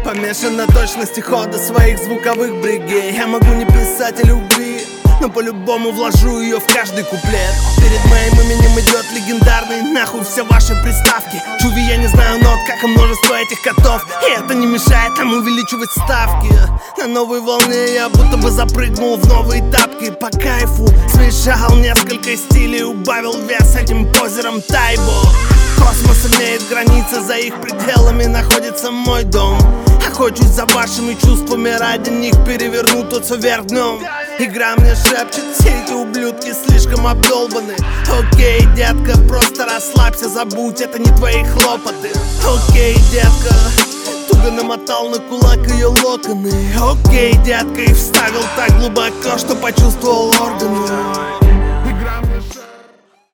Помешан на точности хода своих звуковых бригей. Я могу не писать о любви, но по-любому вложу ее в каждый куплет. Перед моим именем идет легендарный нахуй все ваши приставки. Чуви, я не знаю нот, как и множество этих котов, и это не мешает нам увеличивать ставки. На новой волне я будто бы запрыгнул в новые тапки. По кайфу смешал несколько стилей, убавил вес этим позером Тайбо. Космос имеет границы, за их пределами находится мой дом. Охочусь за вашими чувствами, ради них переверну тот вверх днем. Игра мне шепчет, все эти ублюдки слишком обдолбаны. Окей, детка, просто расслабься, забудь, это не твои хлопоты. Окей, детка, туго намотал на кулак ее локоны. Окей, детка, и вставил так глубоко, что почувствовал органы.